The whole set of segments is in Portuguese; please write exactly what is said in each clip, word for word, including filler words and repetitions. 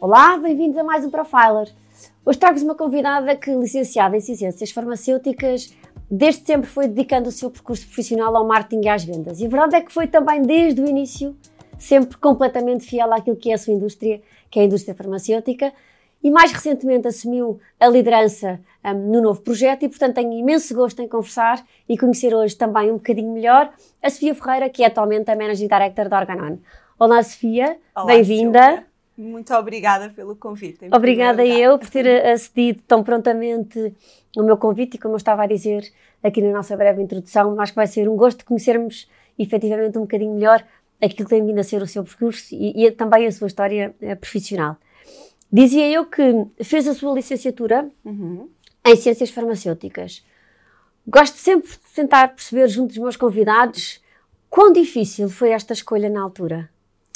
Olá, bem-vindos a mais um Profiler. Hoje trago-vos uma convidada que, licenciada em Ciências Farmacêuticas, desde sempre foi dedicando o seu percurso profissional ao marketing e às vendas. E a verdade é que foi também desde o início sempre completamente fiel àquilo que é a sua indústria, que é a indústria farmacêutica, e mais recentemente assumiu a liderança um, no novo projeto e, portanto, tenho imenso gosto em conversar e conhecer hoje também um bocadinho melhor a Sofia Ferreira, que é atualmente a Managing Director da Organon. Olá, Sofia, bem-vinda. Muito obrigada pelo convite. Obrigada eu por ter acedido tão prontamente o meu convite e, como eu estava a dizer aqui na nossa breve introdução, acho que vai ser um gosto de conhecermos efetivamente um bocadinho melhor aquilo que tem vindo a ser o seu percurso e, e também a sua história uh, profissional. Dizia eu que fez a sua licenciatura uhum. em Ciências Farmacêuticas. Gosto sempre de tentar perceber junto dos meus convidados quão difícil foi esta escolha na altura.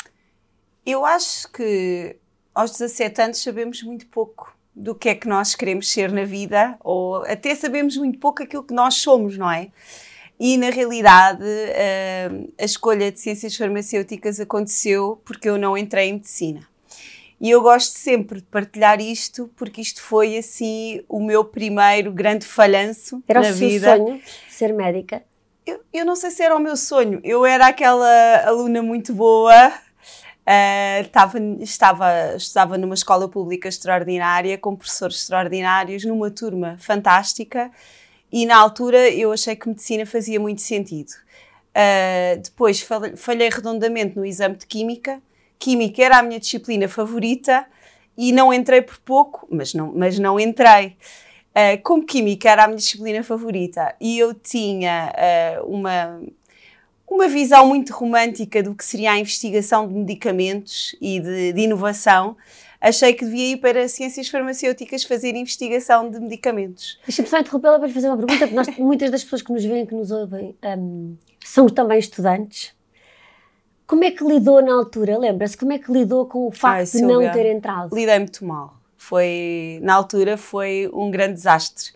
Eu acho que aos dezassete anos sabemos muito pouco do que é que nós queremos ser na vida, ou até sabemos muito pouco aquilo que nós somos, não é? E na realidade a escolha de Ciências Farmacêuticas aconteceu porque eu não entrei em Medicina. E eu gosto sempre de partilhar isto, porque isto foi, assim, o meu primeiro grande falhanço era na vida. Era o seu sonho, ser médica? Eu, eu não sei se era o meu sonho. Eu era aquela aluna muito boa, uh, estava, estava, estava numa escola pública extraordinária, com professores extraordinários, numa turma fantástica, e na altura eu achei que medicina fazia muito sentido. Uh, depois falhei, falhei redondamente no exame de Química. Química era a minha disciplina favorita e não entrei por pouco, mas não, mas não entrei. Uh, como Química era a minha disciplina favorita e eu tinha uh, uma, uma visão muito romântica do que seria a investigação de medicamentos e de, de inovação, achei que devia ir para Ciências Farmacêuticas fazer investigação de medicamentos. Deixa-me só interrompê-la para lhe fazer uma pergunta, porque nós, muitas das pessoas que nos veem, que nos ouvem, um, são também estudantes. Como é que lidou na altura? Lembra-se? Como é que lidou com o facto Ai, de não ter entrado? Lidei muito mal. Foi, na altura foi um grande desastre.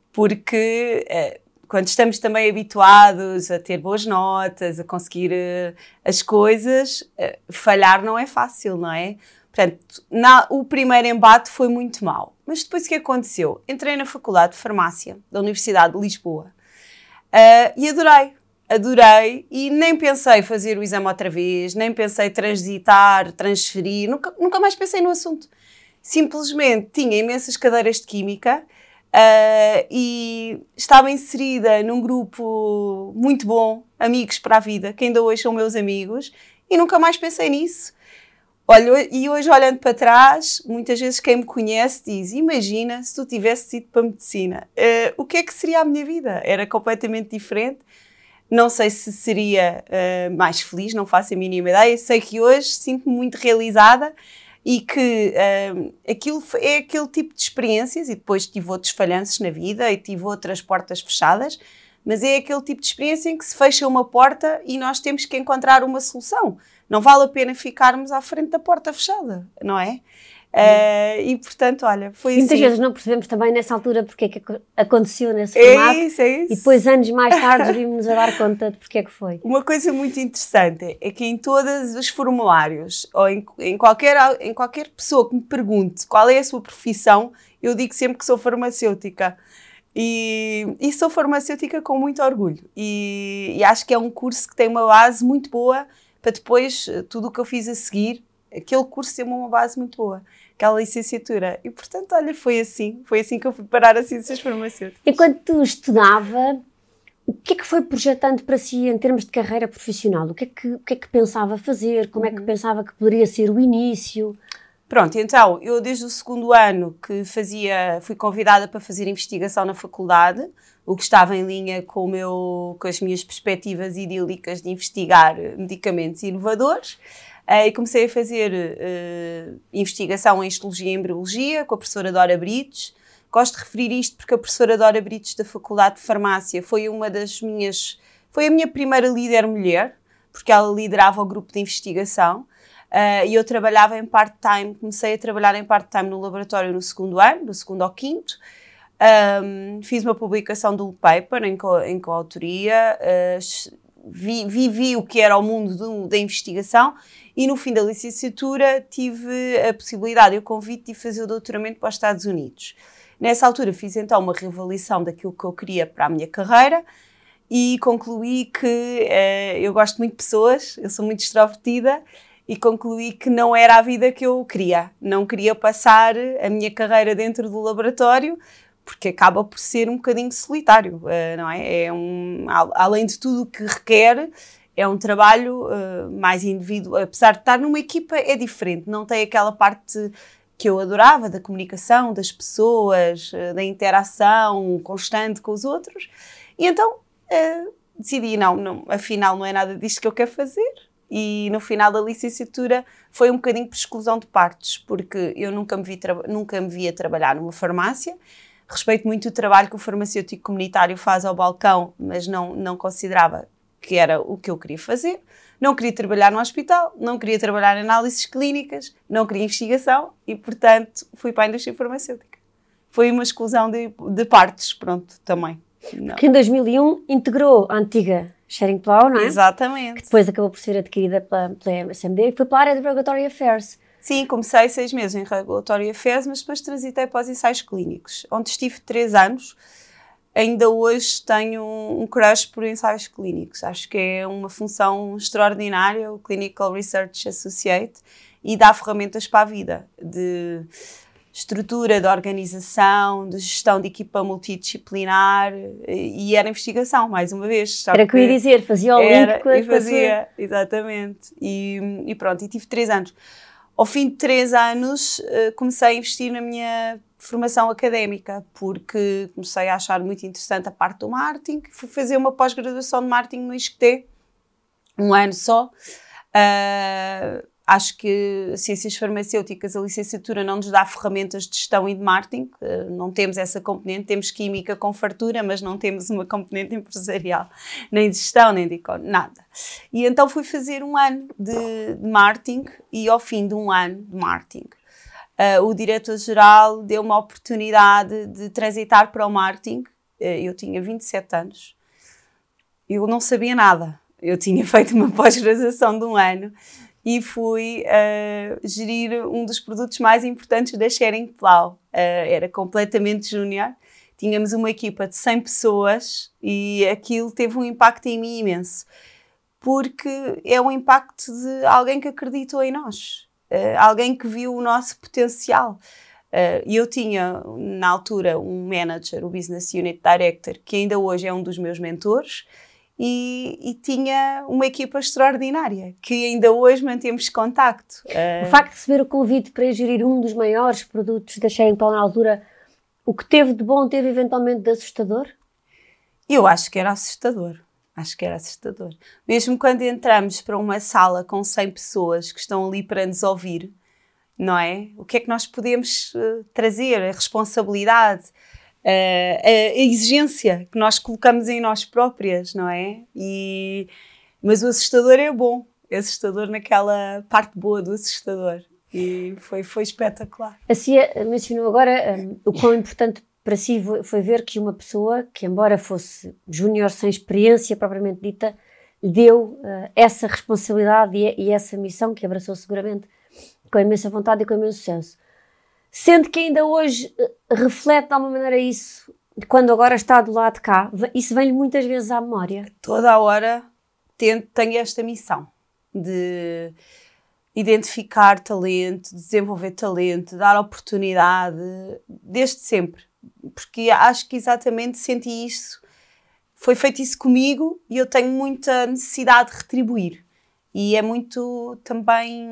Porque eh, quando estamos também habituados a ter boas notas, a conseguir eh, as coisas, eh, falhar não é fácil, não é? Portanto, na, o primeiro embate foi muito mau. Mas depois o que aconteceu? Entrei na Faculdade de Farmácia da Universidade de Lisboa uh, e adorei. Adorei e nem pensei fazer o exame outra vez, nem pensei transitar, transferir, nunca, nunca mais pensei no assunto. Simplesmente tinha imensas cadeiras de Química uh, e estava inserida num grupo muito bom, amigos para a vida, que ainda hoje são meus amigos, e nunca mais pensei nisso. Olha, e hoje olhando para trás, muitas vezes quem me conhece diz, imagina se tu tivesses ido para a Medicina, uh, o que é que seria a minha vida? Era completamente diferente. Não sei se seria uh, mais feliz, não faço a mínima ideia. Sei que hoje sinto-me muito realizada e que uh, aquilo é aquele tipo de experiências, e depois tive outros falhanços na vida e tive outras portas fechadas, mas é aquele tipo de experiência em que se fecha uma porta e nós temos que encontrar uma solução. Não vale a pena ficarmos à frente da porta fechada, não é? Uh, e portanto, olha, foi e muitas assim. vezes não percebemos também nessa altura porque é que aconteceu nesse é formato isso, é isso. E depois anos mais tarde vimos a dar conta de porque é que foi. Uma coisa muito interessante é que em todos os formulários ou em, em, qualquer, em qualquer pessoa que me pergunte qual é a sua profissão, eu digo sempre que sou farmacêutica e, e sou farmacêutica com muito orgulho e, e acho que é um curso que tem uma base muito boa para depois tudo o que eu fiz a seguir, aquele curso tem uma base muito boa, aquela licenciatura. E, portanto, olha, foi assim. Foi assim que eu fui parar a Ciências Farmacêuticas. Enquanto tu estudava, o que é que foi projetando para si em termos de carreira profissional? O que é que, o que, é que pensava fazer? Como uhum. é que pensava que poderia ser o início? Pronto, então, eu desde o segundo ano que fazia, fui convidada para fazer investigação na faculdade, o que estava em linha com, o meu, com as minhas perspectivas idílicas de investigar medicamentos inovadores. Uh, e comecei a fazer uh, investigação em histologia e embriologia com a professora Dora Brites. Gosto de referir isto porque a professora Dora Brites da Faculdade de Farmácia foi uma das minhas, foi a minha primeira líder mulher, porque ela liderava o grupo de investigação uh, e eu trabalhava em part-time, comecei a trabalhar em part-time no laboratório no segundo ano, do segundo ao quinto. Um, fiz uma publicação de um paper em, co- em coautoria, uh, vi, vivi o que era o mundo do, da investigação e no fim da licenciatura tive a possibilidade e o convite de fazer o doutoramento para os Estados Unidos. Nessa altura fiz então uma reavaliação daquilo que eu queria para a minha carreira e concluí que eh, eu gosto muito de pessoas, eu sou muito extrovertida e concluí que não era a vida que eu queria. Não queria passar a minha carreira dentro do laboratório, porque acaba por ser um bocadinho solitário, não é? É um, além de tudo o que requer, é um trabalho uh, mais individual. Apesar de estar numa equipa, é diferente. Não tem aquela parte que eu adorava, da comunicação, das pessoas, uh, da interação constante com os outros. E então uh, decidi, não, não, afinal não é nada disto que eu quero fazer. E no final da licenciatura foi um bocadinho por exclusão de partes, porque eu nunca me, vi nunca me via trabalhar numa farmácia. Respeito muito o trabalho que o farmacêutico comunitário faz ao balcão, mas não, não considerava que era o que eu queria fazer. Não queria trabalhar no hospital, não queria trabalhar em análises clínicas, não queria investigação e, portanto, fui para a indústria farmacêutica. Foi uma exclusão de, de partes, pronto, também. Não. Que em dois mil e um integrou a antiga Schering-Plough, não é? Exatamente. Que depois acabou por ser adquirida pela, pela S M D e foi para a área de Regulatory Affairs. Sim, comecei seis meses em Regulatory Affairs, mas depois transitei para os ensaios clínicos, onde estive três anos. Ainda hoje tenho um crush por ensaios clínicos. Acho que é uma função extraordinária, o Clinical Research Associate, e dá ferramentas para a vida, de estrutura, de organização, de gestão de equipa multidisciplinar, e era investigação, mais uma vez. Era o que eu ia dizer, fazia o link com a... E fazia, exatamente. E, e pronto, e tive três anos. Ao fim de três anos, comecei a investir na minha formação académica, porque comecei a achar muito interessante a parte do marketing. Fui fazer uma pós-graduação de marketing no I S C T, um ano só. Uh, acho que ciências farmacêuticas, a licenciatura não nos dá ferramentas de gestão e de marketing. Uh, não temos essa componente, temos química com fartura, mas não temos uma componente empresarial, nem de gestão, nem de economia, nada. E então fui fazer um ano de, de marketing e ao fim de um ano de marketing, Uh, o diretor-geral deu uma oportunidade de transitar para o marketing. Uh, eu tinha vinte e sete anos. Eu não sabia nada. Eu tinha feito uma pós-graduação de um ano e fui uh, gerir um dos produtos mais importantes da Schering-Plough. Uh, era completamente júnior. Tínhamos uma equipa de cem pessoas e aquilo teve um impacto em mim imenso. Porque é um impacto de alguém que acreditou em nós. Uh, alguém que viu o nosso potencial. E uh, eu tinha, na altura, um manager, o Business Unit Director, que ainda hoje é um dos meus mentores, e, e tinha uma equipa extraordinária, que ainda hoje mantemos contacto. Uh, o facto de receber o convite para gerir um dos maiores produtos da Schering-Plough na altura, o que teve de bom, teve eventualmente de assustador? Eu acho que era assustador. Acho que era assustador. Mesmo quando entramos para uma sala com cem pessoas que estão ali para nos ouvir, não é? O que é que nós podemos uh, trazer? A responsabilidade, uh, a exigência que nós colocamos em nós próprias, não é? E, mas o assustador é bom. É assustador naquela parte boa do assustador. E foi, foi espetacular. A Cia mencionou agora um, o quão importante para si foi ver que uma pessoa, que embora fosse júnior sem experiência propriamente dita, deu uh, essa responsabilidade e, e essa missão que abraçou seguramente com imensa vontade e com imenso senso. Sendo que ainda hoje uh, reflete de alguma maneira isso, quando agora está do lado de cá, isso vem-lhe muitas vezes à memória. Toda a hora tenho, tenho esta missão de identificar talento, desenvolver talento, dar oportunidade, desde sempre. Porque acho que exatamente senti isso, foi feito isso comigo e eu tenho muita necessidade de retribuir. E é muito também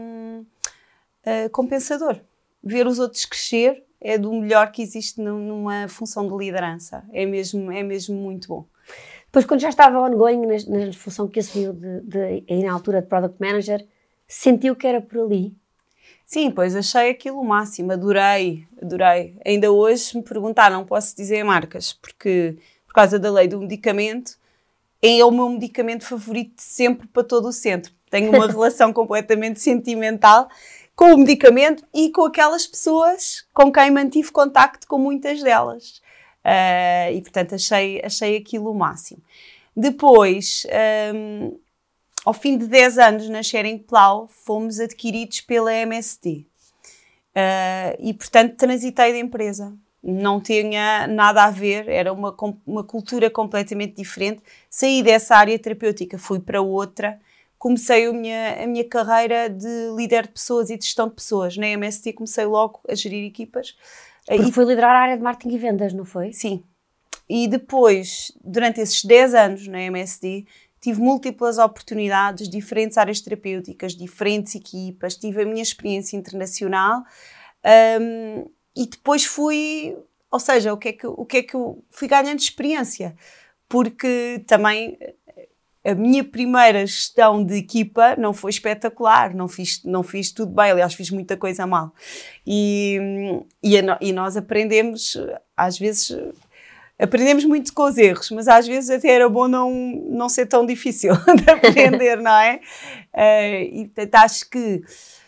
uh, compensador. Ver os outros crescer é do melhor que existe numa função de liderança. É mesmo, é mesmo muito bom. Depois, quando já estava ongoing na, na função que assumiu de, de, de, na altura de Product Manager, sentiu que era por ali? Sim, pois achei aquilo o máximo, adorei, adorei. Ainda hoje me perguntaram, não posso dizer marcas, porque por causa da lei do medicamento, é o meu medicamento favorito de sempre para todo o centro. Tenho uma relação completamente sentimental com o medicamento e com aquelas pessoas com quem mantive contacto, com muitas delas. Uh, e portanto achei, achei aquilo o máximo. Depois, um, ao fim de dez anos na Schering Plough, fomos adquiridos pela M S D. Uh, e, portanto, transitei da empresa. Não tinha nada a ver, era uma, uma cultura completamente diferente. Saí dessa área terapêutica, fui para outra. Comecei a minha, a minha carreira de líder de pessoas e de gestão de pessoas. Na M S D comecei logo a gerir equipas. Porque e foi liderar a área de marketing e vendas, não foi? Sim. E depois, durante esses dez anos na M S D, tive múltiplas oportunidades, diferentes áreas terapêuticas, diferentes equipas, tive a minha experiência internacional um, e depois fui, ou seja, o que, é que, o que é que eu fui ganhando experiência, porque também a minha primeira gestão de equipa não foi espetacular, não fiz, não fiz tudo bem, aliás fiz muita coisa mal. E, e, a, e nós aprendemos, às vezes... Aprendemos muito com os erros, mas às vezes até era bom não, não ser tão difícil de aprender, não é? Uh, e portanto acho que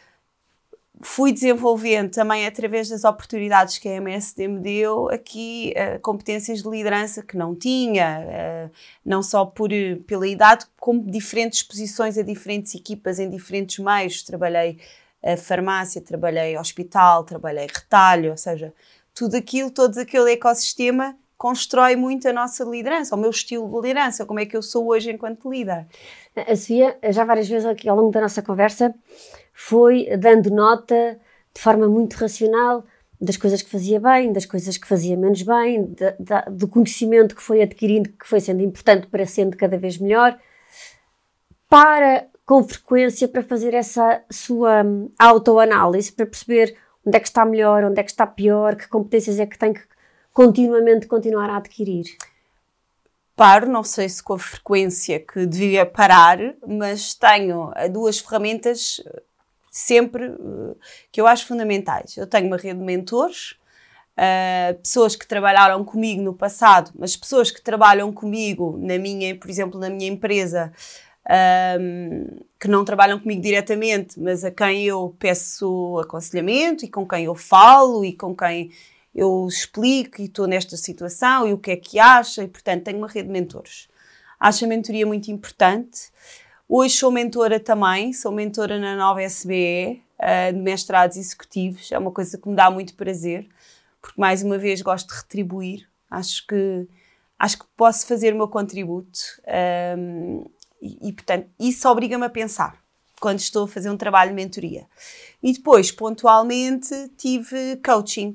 fui desenvolvendo também através das oportunidades que a M S D me deu aqui uh, competências de liderança que não tinha, uh, não só por, pela idade, como diferentes posições a diferentes equipas em diferentes meios. Trabalhei a farmácia, trabalhei hospital, trabalhei retalho, ou seja, tudo aquilo, todo aquele ecossistema constrói muito a nossa liderança, o meu estilo de liderança, como é que eu sou hoje enquanto líder. A Sofia, já várias vezes aqui ao longo da nossa conversa, foi dando nota de forma muito racional das coisas que fazia bem, das coisas que fazia menos bem, de, de, do conhecimento que foi adquirindo, que foi sendo importante para sendo cada vez melhor. Para, com frequência, para fazer essa sua autoanálise, para perceber onde é que está melhor, onde é que está pior, que competências é que tem que continuamente continuar a adquirir? Paro, não sei se com a frequência que devia parar, mas tenho duas ferramentas sempre que eu acho fundamentais. Eu tenho uma rede de mentores, uh, pessoas que trabalharam comigo no passado, mas pessoas que trabalham comigo, na minha, por exemplo, na minha empresa, um, que não trabalham comigo diretamente, mas a quem eu peço aconselhamento e com quem eu falo e com quem eu explico e estou nesta situação e o que é que acha, e portanto tenho uma rede de mentores. Acho a mentoria muito importante. Hoje sou mentora também, sou mentora na nova S B E, uh, de mestrados executivos, é uma coisa que me dá muito prazer, porque mais uma vez gosto de retribuir, acho que, acho que posso fazer o meu contributo um, e, e portanto isso obriga-me a pensar quando estou a fazer um trabalho de mentoria. E depois, pontualmente, tive coaching,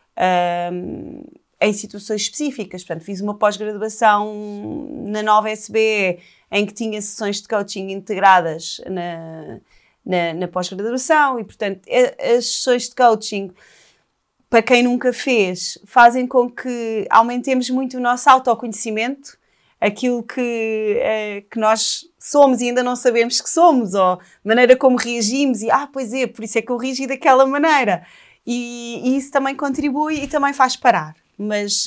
Um, em situações específicas. Portanto, fiz uma pós-graduação na nova S B E em que tinha sessões de coaching integradas na, na, na pós-graduação e, portanto, as sessões de coaching, para quem nunca fez, fazem com que aumentemos muito o nosso autoconhecimento, aquilo que, é, que nós somos e ainda não sabemos que somos, ou a maneira como reagimos e, ah, pois é, por isso é que eu reagi daquela maneira. E, e isso também contribui e também faz parar. Mas,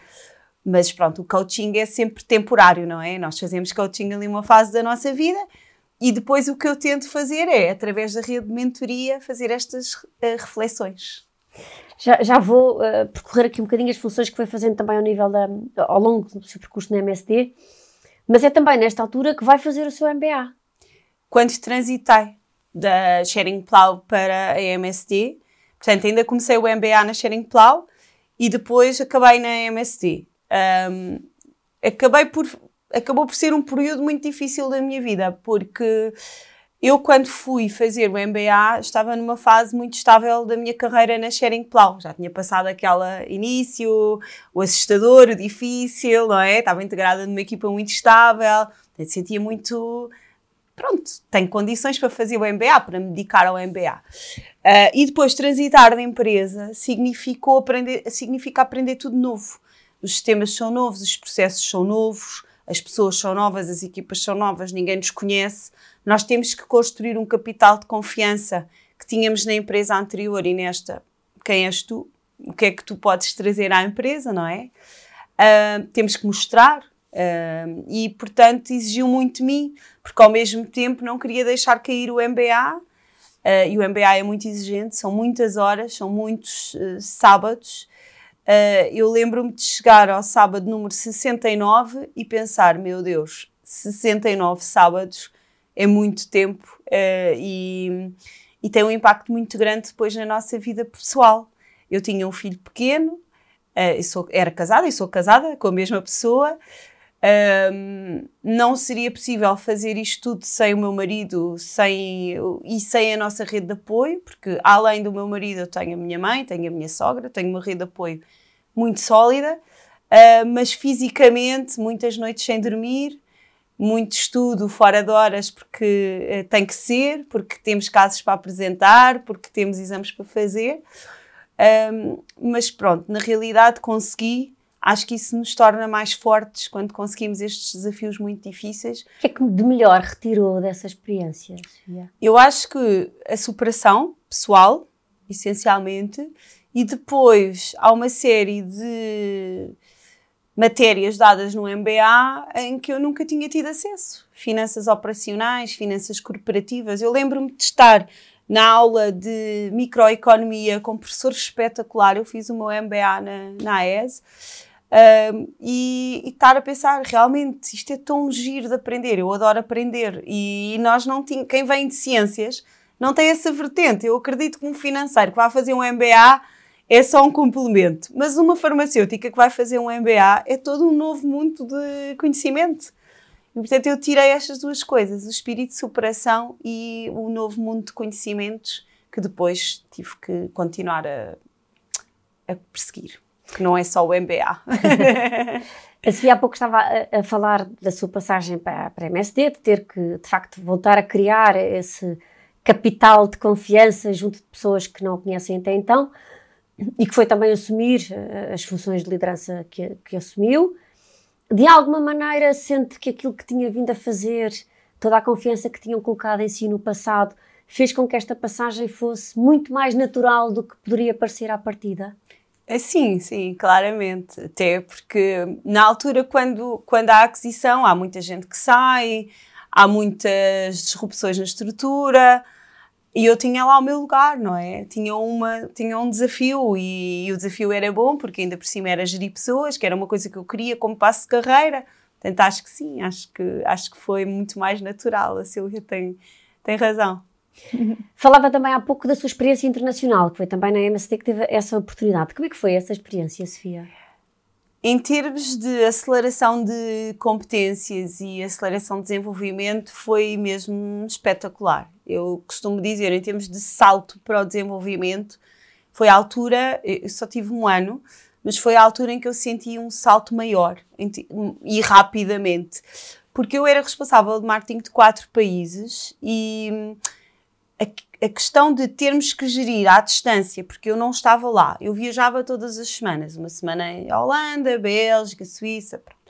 mas pronto, o coaching é sempre temporário, não é? Nós fazemos coaching ali uma fase da nossa vida e depois o que eu tento fazer é, através da rede de mentoria, fazer estas uh, reflexões. Já, já vou uh, percorrer aqui um bocadinho as funções que foi fazendo também ao, nível da, ao longo do seu percurso na M S D, mas é também nesta altura que vai fazer o seu M B A. Quando transitei da Schering Plough para a M S D, portanto, ainda comecei o M B A na Schering Plough e depois acabei na M S D. Um, acabei por, acabou por ser um período muito difícil da minha vida, porque eu, quando fui fazer o M B A, estava numa fase muito estável da minha carreira na Schering Plough. Já tinha passado aquele início, o assustador, o difícil, não é? Estava integrada numa equipa muito estável, sentia muito... Pronto, tenho condições para fazer o M B A, para me dedicar ao M B A. Uh, e depois transitar da empresa significou aprender, significa aprender tudo novo. Os sistemas são novos, os processos são novos, as pessoas são novas, as equipas são novas, ninguém nos conhece. Nós temos que construir um capital de confiança que tínhamos na empresa anterior e nesta. Quem és tu? O que é que tu podes trazer à empresa, não é? Uh, temos que mostrar. Uh, e, portanto, exigiu muito de mim, porque ao mesmo tempo não queria deixar cair o M B A, uh, e o M B A é muito exigente, são muitas horas, são muitos uh, sábados, uh, eu lembro-me de chegar ao sábado número sessenta e nove e pensar, meu Deus, sessenta e nove sábados é muito tempo uh, e, e tem um impacto muito grande depois na nossa vida pessoal. Eu tinha um filho pequeno, uh, eu sou, era casada e sou casada com a mesma pessoa. Um, não seria possível fazer isto tudo sem o meu marido sem, e sem a nossa rede de apoio, porque além do meu marido eu tenho a minha mãe, tenho a minha sogra, tenho uma rede de apoio muito sólida, uh, mas fisicamente muitas noites sem dormir, muito estudo fora de horas porque uh, tem que ser, porque temos casos para apresentar, porque temos exames para fazer, um, mas pronto, na realidade consegui. Acho que isso nos torna mais fortes quando conseguimos estes desafios muito difíceis. O que é que de melhor retirou dessa experiência, Sofia? Eu acho que a superação pessoal, essencialmente, e depois há uma série de matérias dadas no M B A em que eu nunca tinha tido acesso. Finanças operacionais, finanças corporativas. Eu lembro-me de estar na aula de microeconomia com um professor espetacular. Eu fiz o meu M B A na, na A E S. Um, e, e estar a pensar, realmente, isto é tão giro de aprender, eu adoro aprender, e nós não tínhamos, quem vem de ciências não tem essa vertente. Eu acredito que um financeiro que vai fazer um M B A é só um complemento, mas uma farmacêutica que vai fazer um M B A é todo um novo mundo de conhecimento. E, portanto, eu tirei estas duas coisas, o espírito de superação e o novo mundo de conhecimentos, que depois tive que continuar a, a perseguir. Que não é só o M B A. A Sofia há pouco estava a, a falar da sua passagem para, para a M S D, de ter que, de facto, voltar a criar esse capital de confiança junto de pessoas que não a conhecem até então, e que foi também assumir as funções de liderança que, que assumiu. De alguma maneira, sente que aquilo que tinha vindo a fazer, toda a confiança que tinham colocado em si no passado, fez com que esta passagem fosse muito mais natural do que poderia parecer à partida? Sim, sim, claramente. Até porque na altura, quando, quando há aquisição, há muita gente que sai, há muitas disrupções na estrutura e eu tinha lá o meu lugar, não é? Tinha, uma, tinha um desafio e, e o desafio era bom porque ainda por cima era gerir pessoas, que era uma coisa que eu queria como passo de carreira. Portanto, acho que sim, acho que, acho que foi muito mais natural. A Sílvia tem, tem razão. Falava também há pouco da sua experiência internacional, que foi também na M S D que teve essa oportunidade. Como é que foi essa experiência, Sofia? Em termos de aceleração de competências e aceleração de desenvolvimento, foi mesmo espetacular. Eu costumo dizer, em termos de salto para o desenvolvimento, foi a altura, eu só tive um ano, mas foi a altura em que eu senti um salto maior e rapidamente. Porque eu era responsável de marketing de quatro países e a, a questão de termos que gerir à distância, porque eu não estava lá, eu viajava todas as semanas, uma semana em Holanda, Bélgica, Suíça, pronto.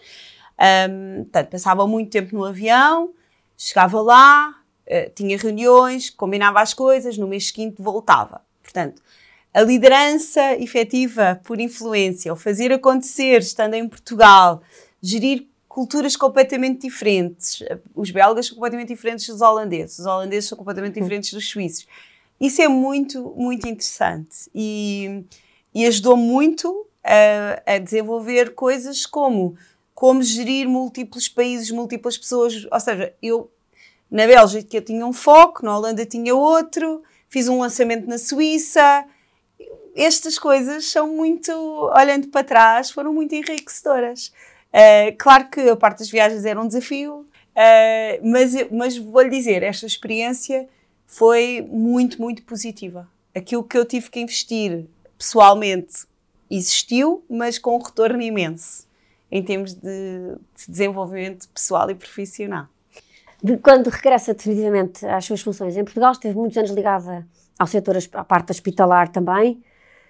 Um, portanto, passava muito tempo no avião, chegava lá, uh, tinha reuniões, combinava as coisas, no mês seguinte voltava. Portanto, a liderança efetiva por influência, o fazer acontecer estando em Portugal, gerir culturas completamente diferentes. Os belgas são completamente diferentes dos holandeses. Os holandeses são completamente diferentes dos suíços. Isso é muito, muito interessante. E, e ajudou muito a, a desenvolver coisas como como gerir múltiplos países, múltiplas pessoas. Ou seja, eu na Bélgica eu tinha um foco, na Holanda tinha outro, fiz um lançamento na Suíça. Estas coisas são muito, olhando para trás, foram muito enriquecedoras. Uh, claro que a parte das viagens era um desafio, uh, mas, mas vou-lhe dizer, esta experiência foi muito, muito positiva. Aquilo que eu tive que investir pessoalmente existiu, mas com um retorno imenso em termos de, de desenvolvimento pessoal e profissional. De quando regressa definitivamente às suas funções em Portugal, esteve muitos anos ligada ao setor, à parte hospitalar também.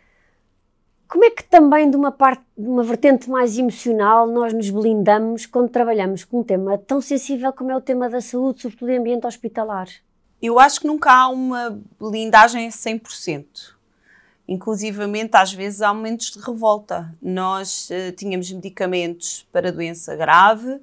Como é que também de uma parte, de uma vertente mais emocional, nós nos blindamos quando trabalhamos com um tema tão sensível como é o tema da saúde, sobretudo em ambiente hospitalar? Eu acho que nunca há uma blindagem a cem por cento. Inclusivamente, às vezes, há momentos de revolta. Nós uh, tínhamos medicamentos para doença grave,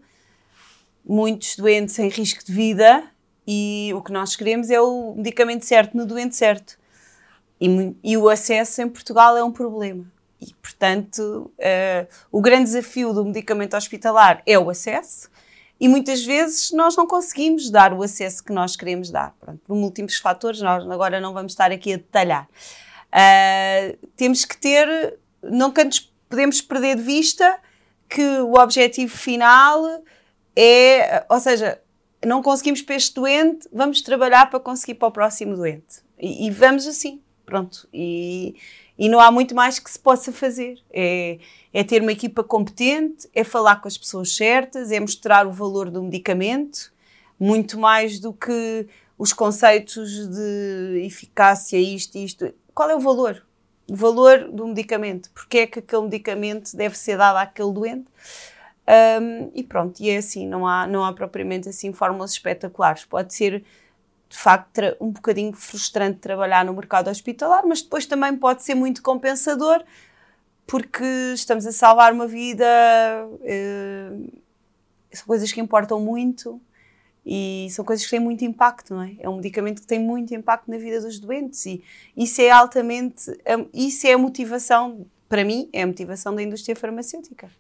muitos doentes em risco de vida, e o que nós queremos é o medicamento certo no doente certo. E, e o acesso em Portugal é um problema. e, portanto, uh, o grande desafio do medicamento hospitalar é o acesso, e muitas vezes nós não conseguimos dar o acesso que nós queremos dar, pronto, por múltiplos fatores, nós agora não vamos estar aqui a detalhar. Uh, temos que ter, nunca nos podemos perder de vista que o objetivo final é, ou seja, não conseguimos para este doente, vamos trabalhar para conseguir para o próximo doente. E, e vamos assim, pronto. E, e não há muito mais que se possa fazer. É, é ter uma equipa competente, é falar com as pessoas certas, é mostrar o valor do medicamento, muito mais do que os conceitos de eficácia, isto e isto. Qual é o valor? O valor do medicamento. Porque é que aquele medicamento deve ser dado àquele doente? Um, e pronto, e é assim, não há, não há propriamente assim fórmulas espetaculares. Pode ser, de facto, um bocadinho frustrante trabalhar no mercado hospitalar, mas depois também pode ser muito compensador, porque estamos a salvar uma vida, uh, são coisas que importam muito e são coisas que têm muito impacto, não é? É um medicamento que tem muito impacto na vida dos doentes e isso é altamente, isso é a motivação, para mim, é a motivação da indústria farmacêutica.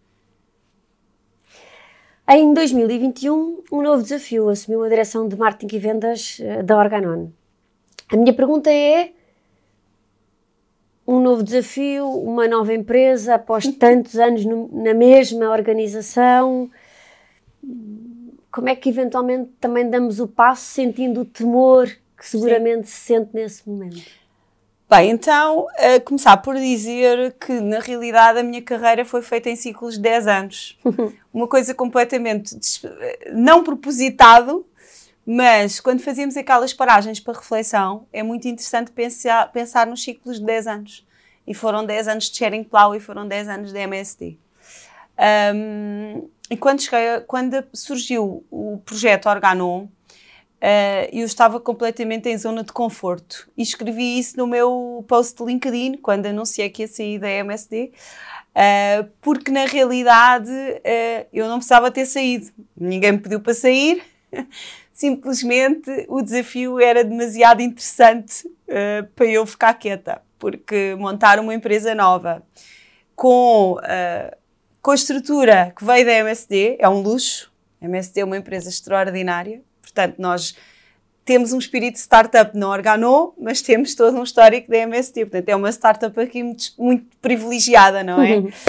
Em dois mil e vinte e um, um novo desafio assumiu a direção de marketing e vendas da Organon. A minha pergunta é, um novo desafio, uma nova empresa, após tantos anos no, na mesma organização, como é que eventualmente também damos o passo sentindo o temor que seguramente Sim. se sente nesse momento? Bem, então, a começar por dizer que, na realidade, a minha carreira foi feita em ciclos de dez anos. Uma coisa completamente não propositado, mas quando fazíamos aquelas paragens para reflexão, é muito interessante pensar, pensar nos ciclos de dez anos. E foram dez anos de Schering-Plough e foram dez anos de M S D. Um, e quando, cheguei, quando surgiu o projeto Organon, Uh, eu estava completamente em zona de conforto e escrevi isso no meu post de LinkedIn quando anunciei que ia sair da M S D, uh, porque na realidade uh, eu não precisava ter saído, ninguém me pediu para sair, simplesmente o desafio era demasiado interessante uh, para eu ficar quieta, porque montar uma empresa nova com, uh, com a estrutura que veio da M S D é um luxo. A M S D é uma empresa extraordinária. Portanto, nós temos um espírito de startup na Organon, mas temos todo um histórico da M S D. Portanto, é uma startup aqui muito, muito privilegiada, não é? Uhum.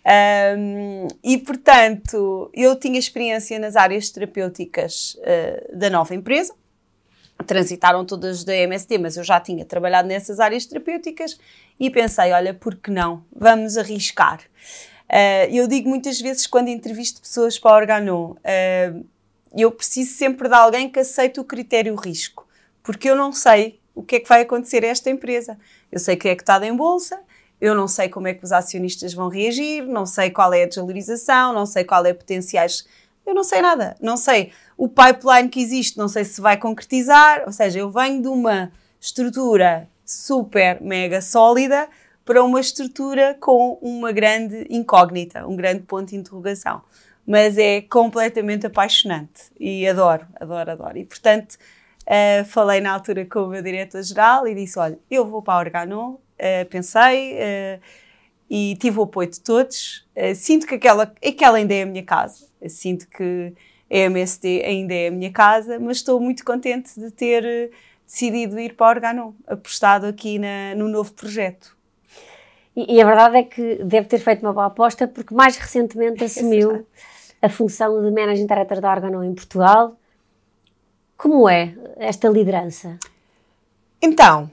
Um, e, portanto, eu tinha experiência nas áreas terapêuticas uh, da nova empresa. Transitaram todas da M S D, mas eu já tinha trabalhado nessas áreas terapêuticas e pensei, olha, por que não? Vamos arriscar. Uh, eu digo muitas vezes, quando entrevisto pessoas para a Organon, uh, eu preciso sempre de alguém que aceite o critério risco, porque eu não sei o que é que vai acontecer a esta empresa. Eu sei que é cotada em bolsa, eu não sei como é que os acionistas vão reagir, não sei qual é a desvalorização, não sei qual é a potenciais... Eu não sei nada, não sei o pipeline que existe, não sei se vai concretizar, ou seja, eu venho de uma estrutura super, mega sólida para uma estrutura com uma grande incógnita, um grande ponto de interrogação. Mas é completamente apaixonante e adoro, adoro, adoro. E, portanto, uh, falei na altura com o meu diretor-geral e disse, olha, eu vou para a Organon, uh, pensei uh, e tive o apoio de todos. Uh, sinto que aquela, aquela ainda é a minha casa, eu sinto que a M S D ainda é a minha casa, mas estou muito contente de ter uh, decidido ir para a Organon, apostado aqui na, no novo projeto. E, e a verdade é que deve ter feito uma boa aposta, porque mais recentemente assumiu a função de Managing Director da Organon em Portugal. Como é esta liderança? Então,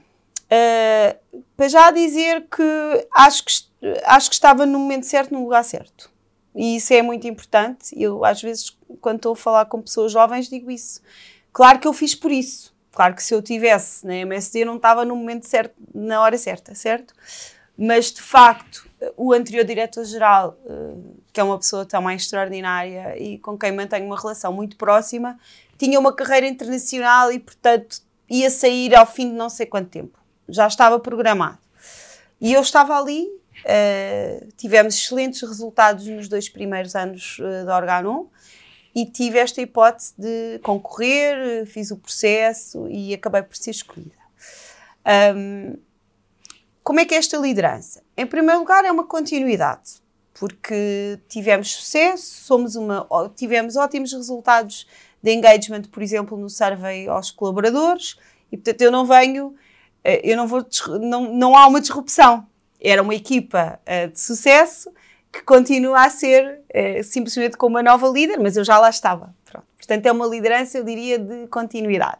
uh, para já dizer que acho, que acho que estava no momento certo, no lugar certo. E isso é muito importante. Eu, às vezes, quando estou a falar com pessoas jovens, digo isso. Claro que eu fiz por isso. Claro que se eu tivesse na M S D, não estava no momento certo, na hora certa, certo? Mas, de facto, o anterior diretor-geral, que é uma pessoa também extraordinária e com quem mantenho uma relação muito próxima, tinha uma carreira internacional e, portanto, ia sair ao fim de não sei quanto tempo. Já estava programado. E eu estava ali, uh, tivemos excelentes resultados nos dois primeiros anos uh, da Organon e tive esta hipótese de concorrer, fiz o processo e acabei por ser escolhida. Um, como é que é esta liderança? Em primeiro lugar, é uma continuidade, porque tivemos sucesso, somos uma, tivemos ótimos resultados de engagement, por exemplo, no survey aos colaboradores, e portanto eu não venho, eu não vou, não, não há uma disrupção. Era uma equipa uh, de sucesso que continua a ser uh, simplesmente como uma nova líder, mas eu já lá estava. Pronto. Portanto, é uma liderança, eu diria, de continuidade.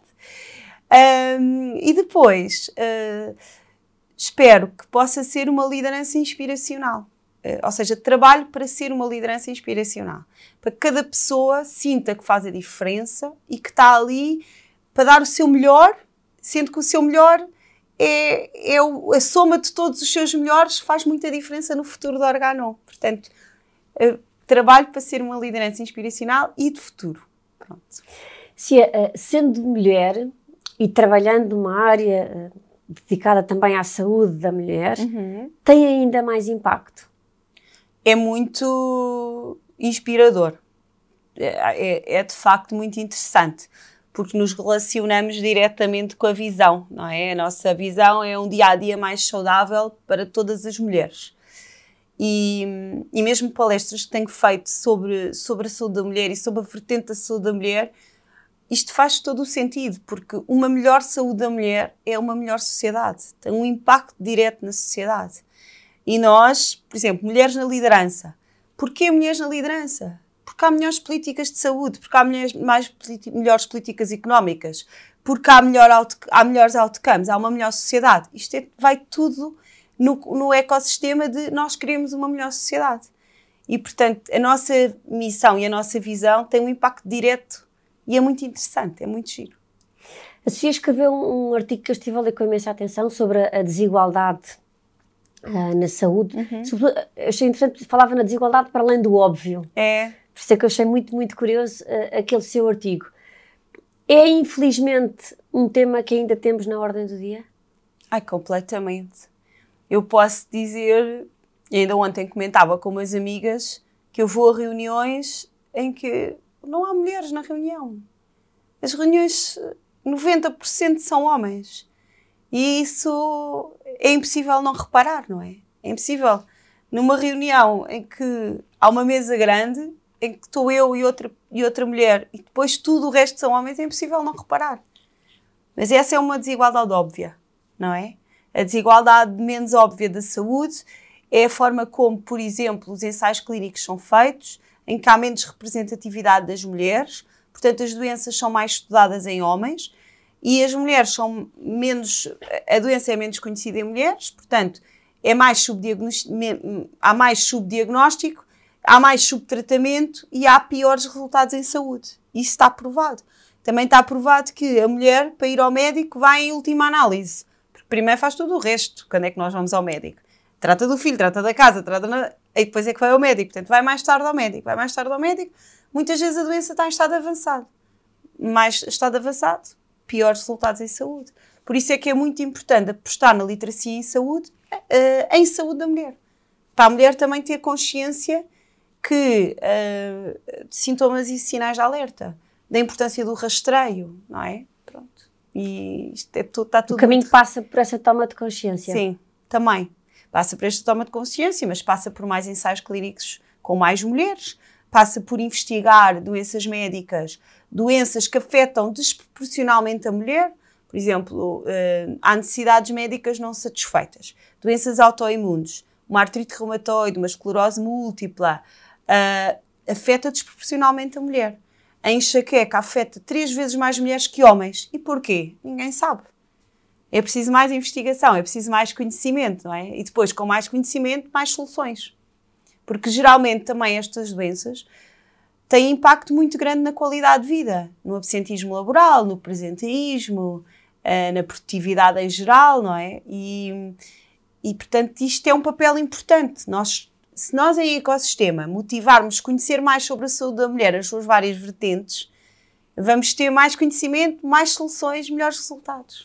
Um, e depois, uh, espero que possa ser uma liderança inspiracional. Uh, ou seja, trabalho para ser uma liderança inspiracional. Para que cada pessoa sinta que faz a diferença e que está ali para dar o seu melhor, sendo que o seu melhor é, é o, a soma de todos os seus melhores, faz muita diferença no futuro da Organon. Portanto, uh, trabalho para ser uma liderança inspiracional e de futuro. Pronto. Se, uh, sendo mulher e trabalhando numa área uh, dedicada também à saúde da mulher, uhum. tem ainda mais impacto? É muito inspirador. É, é, é de facto muito interessante, porque nos relacionamos diretamente com a visão, não é? A nossa visão é um dia-a-dia mais saudável para todas as mulheres. E, e mesmo palestras que tenho feito sobre, sobre a saúde da mulher e sobre a vertente da saúde da mulher, isto faz todo o sentido, porque uma melhor saúde da mulher é uma melhor sociedade, tem um impacto direto na sociedade. E nós, por exemplo, mulheres na liderança. Porquê mulheres na liderança? Porque há melhores políticas de saúde, porque há melhores, mais, melhores políticas económicas, porque há, melhor auto, há melhores outcomes, há uma melhor sociedade. Isto é, vai tudo no, no ecossistema de nós queremos uma melhor sociedade. E, portanto, a nossa missão e a nossa visão têm um impacto direto e é muito interessante, é muito giro. A Sofia escreveu um, um artigo que eu estive a ler com imensa atenção sobre a, a desigualdade uh, na saúde. Uhum. Sobre, eu achei interessante, falava na desigualdade para além do óbvio. É. Por isso é que eu achei muito, muito curioso uh, aquele seu artigo. É, infelizmente, um tema que ainda temos na ordem do dia? Ai, completamente. Eu posso dizer, e ainda ontem comentava com umas amigas, que eu vou a reuniões em que não há mulheres na reunião. As reuniões, noventa por cento são homens. E isso é impossível não reparar, não é? É impossível. Numa reunião em que há uma mesa grande, em que estou eu e outra, e outra mulher, e depois tudo o resto são homens, é impossível não reparar. Mas essa é uma desigualdade óbvia, não é? A desigualdade menos óbvia da saúde é a forma como, por exemplo, os ensaios clínicos são feitos, em que há menos representatividade das mulheres, portanto as doenças são mais estudadas em homens, e as mulheres são menos, a doença é menos conhecida em mulheres, portanto é mais subdiagnóstico, há mais subdiagnóstico, há mais subtratamento e há piores resultados em saúde. Isso está provado. Também está provado que a mulher, para ir ao médico, vai em última análise. Porque primeiro faz tudo o resto. Quando é que nós vamos ao médico? Trata do filho, trata da casa, trata na... e depois é que vai ao médico. Portanto, vai mais tarde ao médico. Vai mais tarde ao médico. Muitas vezes a doença está em estado avançado. Mais estado avançado, piores resultados em saúde. Por isso é que é muito importante apostar na literacia em saúde, uh, em saúde da mulher. Para a mulher também ter consciência que uh, de sintomas e sinais de alerta, da importância do rastreio, não é? Pronto. E isto é tudo, está tudo... O caminho muito... passa por essa toma de consciência. Sim, também. Passa por esta toma de consciência, mas passa por mais ensaios clínicos com mais mulheres, passa por investigar doenças médicas, doenças que afetam desproporcionalmente a mulher, por exemplo, uh, há necessidades médicas não satisfeitas, doenças autoimunes, uma artrite reumatoide, uma esclerose múltipla, Uh, afeta desproporcionalmente a mulher. A enxaqueca afeta três vezes mais mulheres que homens. E porquê? Ninguém sabe. É preciso mais investigação, é preciso mais conhecimento, não é? E depois, com mais conhecimento, mais soluções. Porque geralmente também estas doenças têm impacto muito grande na qualidade de vida, no absentismo laboral, no presenteísmo, uh, na produtividade em geral, não é? E, e portanto isto é um papel importante. Nós Se nós em ecossistema motivarmos a conhecer mais sobre a saúde da mulher, as suas várias vertentes, vamos ter mais conhecimento, mais soluções, melhores resultados.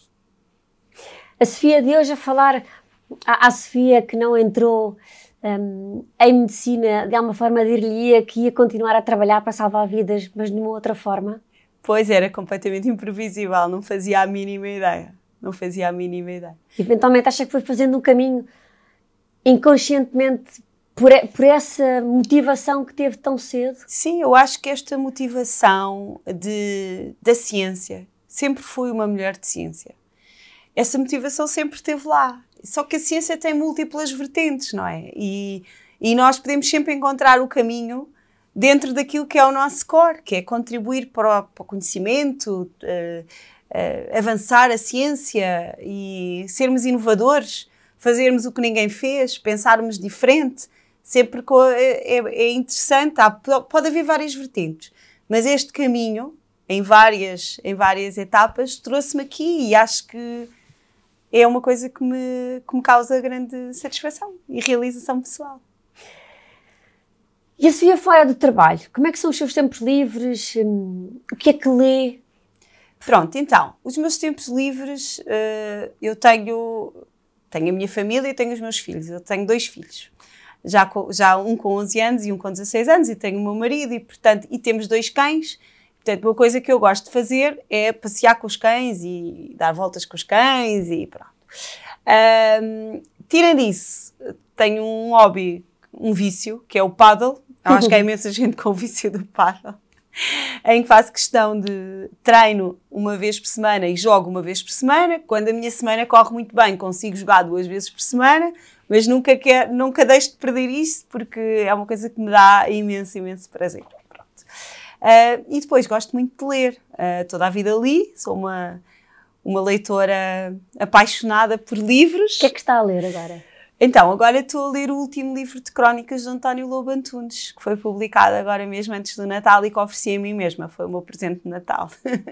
A Sofia de hoje a falar, à, à Sofia que não entrou um, em medicina, de alguma forma dir-lhe-ia que ia continuar a trabalhar para salvar vidas, mas de uma outra forma? Pois, era completamente imprevisível, não fazia a mínima ideia. não fazia a mínima ideia. Eventualmente acha que foi fazendo um caminho inconscientemente por, por essa motivação que teve tão cedo? Sim, eu acho que esta motivação de, da ciência, sempre fui uma mulher de ciência. Essa motivação sempre esteve lá. Só que a ciência tem múltiplas vertentes, não é? E, e nós podemos sempre encontrar o caminho dentro daquilo que é o nosso core, que é contribuir para o, para o conhecimento, uh, uh, avançar a ciência e sermos inovadores, fazermos o que ninguém fez, pensarmos diferente. Sempre que é, é interessante, há, pode haver várias vertentes, mas este caminho, em várias, em várias etapas, trouxe-me aqui e acho que é uma coisa que me, que me causa grande satisfação e realização pessoal. E a Sofia fora do trabalho, como é que são os seus tempos livres? Hum, o que é que lê? Pronto, então, os meus tempos livres, uh, eu tenho, tenho a minha família e tenho os meus filhos. Eu tenho dois filhos. Já, com, já um com onze anos e um com dezasseis anos, e tenho o meu marido, e, portanto, e temos dois cães. Portanto, uma coisa que eu gosto de fazer é passear com os cães e dar voltas com os cães e pronto. Um, tirando isso, tenho um hobby, um vício, que é o paddle. Eu acho que há imensa gente com o vício do paddle, em que faço questão de treino uma vez por semana e jogo uma vez por semana. Quando a minha semana corre muito bem, consigo jogar duas vezes por semana, mas nunca, quer, nunca deixo de perder isso, porque é uma coisa que me dá imenso, imenso prazer. Pronto. Uh, e depois gosto muito de ler. Uh, toda a vida li, sou uma, uma leitora apaixonada por livros. O que é que está a ler agora? Então, agora estou a ler o último livro de crónicas de António Lobo Antunes, que foi publicado agora mesmo antes do Natal e que ofereci a mim mesma. Foi o meu presente de Natal.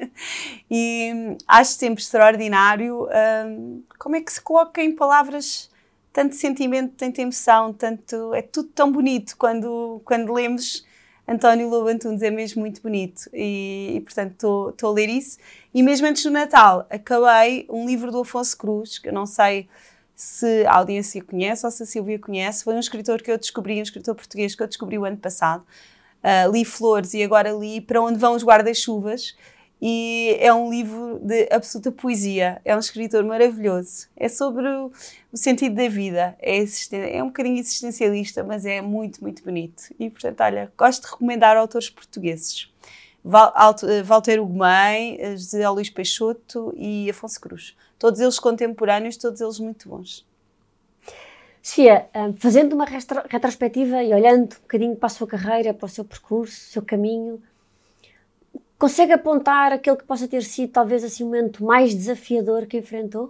E hum, acho sempre extraordinário hum, como é que se coloca em palavras tanto sentimento, tanta emoção, tanto, é tudo tão bonito quando, quando lemos António Lobo Antunes, é mesmo muito bonito. E, e portanto, estou a ler isso. E mesmo antes do Natal, acabei um livro do Afonso Cruz, que eu não sei se a audiência conhece ou se a Silvia conhece. Foi um escritor que eu descobri, um escritor português que eu descobri o ano passado. Uh, li Flores e agora li Para Onde Vão os Guarda-Chuvas. E é um livro de absoluta poesia. É um escritor maravilhoso. É sobre o, o sentido da vida. É, é um bocadinho existencialista, mas é muito, muito bonito. E, portanto, olha, gosto de recomendar autores portugueses. Val, Alto, Walter Ugumem, José Luís Peixoto e Afonso Cruz. Todos eles contemporâneos, todos eles muito bons. Sofia, fazendo uma retro, retrospectiva e olhando um bocadinho para a sua carreira, para o seu percurso, o seu caminho, consegue apontar aquele que possa ter sido talvez assim o momento mais desafiador que enfrentou?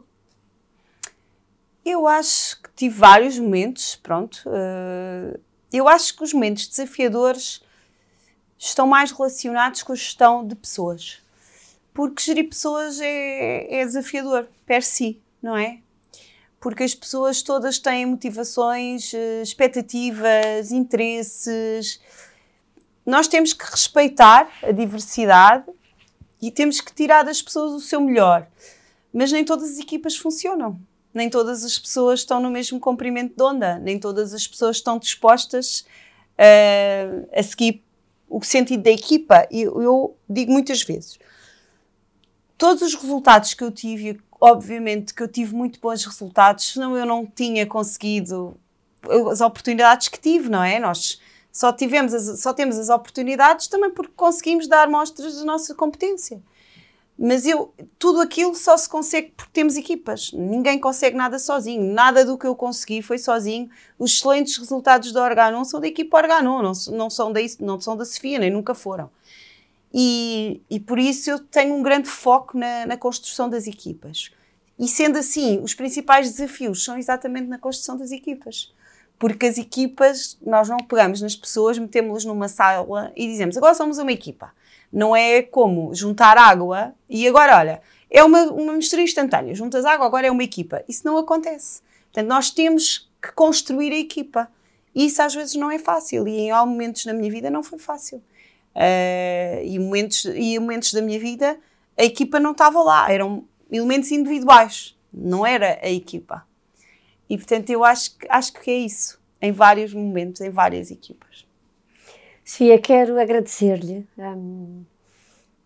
Eu acho que tive vários momentos, pronto. Uh, eu acho que os momentos desafiadores estão mais relacionados com a gestão de pessoas. Porque gerir pessoas é, é desafiador, per si, não é? Porque as pessoas todas têm motivações, expectativas, interesses. Nós temos que respeitar a diversidade e temos que tirar das pessoas o seu melhor. Mas nem todas as equipas funcionam. Nem todas as pessoas estão no mesmo comprimento de onda. Nem todas as pessoas estão dispostas uh, a seguir o sentido da equipa. Eu, eu digo muitas vezes, todos os resultados que eu tive, obviamente que eu tive muito bons resultados, senão eu não tinha conseguido as oportunidades que tive, não é? Nós só, tivemos as, só temos as oportunidades também porque conseguimos dar mostras da nossa competência. Mas eu, tudo aquilo só se consegue porque temos equipas. Ninguém consegue nada sozinho. Nada do que eu consegui foi sozinho. Os excelentes resultados da Organon são da equipa Organon, não, não, são da, não são da Sofia, nem nunca foram. E, e por isso eu tenho um grande foco na, na construção das equipas. E sendo assim, os principais desafios são exatamente na construção das equipas. Porque as equipas, nós não pegamos nas pessoas, metemos-las numa sala e dizemos, agora somos uma equipa. Não é como juntar água e agora, olha, é uma, uma mistura instantânea. Juntas água, agora é uma equipa. Isso não acontece. Portanto, nós temos que construir a equipa. E isso às vezes não é fácil. E em alguns momentos na minha vida não foi fácil. Uh, e, momentos, e momentos da minha vida a equipa não estava lá. Eram elementos individuais. Não era a equipa. E, portanto, eu acho que, acho que é isso. Em vários momentos, em várias equipas. Sofia, quero agradecer-lhe um,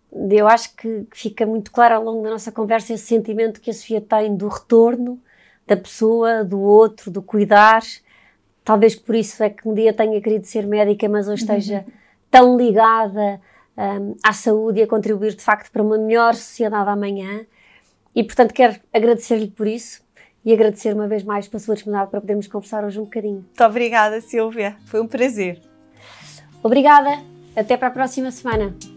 Eu acho que fica muito claro ao longo da nossa conversa esse sentimento que a Sofia tem do retorno da pessoa, do outro, do cuidar. Talvez por isso é que um dia tenha querido ser médica, mas hoje esteja tão ligada um, à saúde e a contribuir de facto para uma melhor sociedade amanhã. E portanto quero agradecer-lhe por isso e agradecer uma vez mais pela sua disponibilidade para podermos conversar hoje um bocadinho. Muito obrigada, Sílvia. Foi um prazer. Obrigada. Até para a próxima semana.